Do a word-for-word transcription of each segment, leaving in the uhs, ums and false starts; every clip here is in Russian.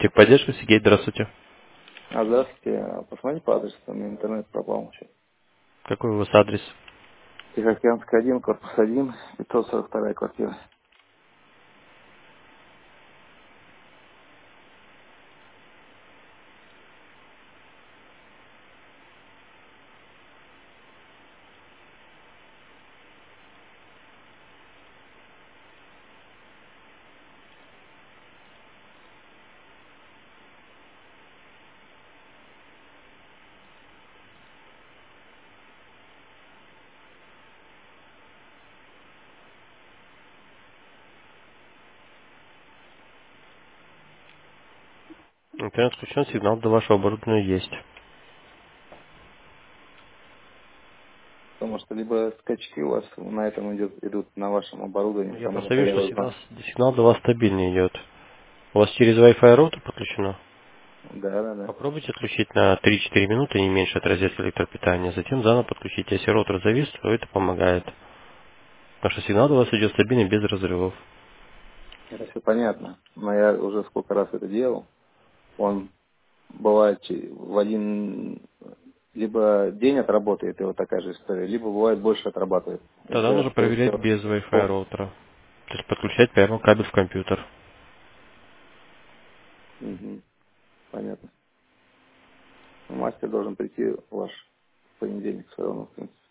Техподдержка, Сергей, здравствуйте. А, здравствуйте. А, Посмотрите по адресу, у меня интернет пропал еще. Какой у вас адрес? Тихоокеанская один, корпус один, пятьсот сорок вторая квартира. Интернет включен, сигнал до вашего оборудования есть. Потому что либо скачки у вас на этом идет, идут на вашем оборудовании, Я потому просто что вижу, я что его сигнал, знаю. сигнал до вас стабильно идет. У вас через Wi-Fi роутер подключено? Да, да, да. Попробуйте отключить на три-четыре минуты, не меньше от розетки электропитания. Затем заново подключите. Если роутер завис, то это помогает. Потому что сигнал до вас идет стабильно, без разрывов. Это все понятно. Но я уже сколько раз это делал. Он бывает че- в один либо день отработает, и вот такая же история, либо бывает больше отрабатывает. Тогда Это нужно то проверять все. без Wi-Fi роутера. То есть подключать прямо кабель в компьютер. Угу. Понятно. Мастер должен прийти ваш в понедельник все равно, в принципе.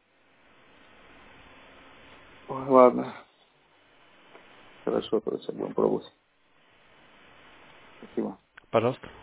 Ой, ладно. Хорошо, короче, будем пробовать. Спасибо. Пожалуйста.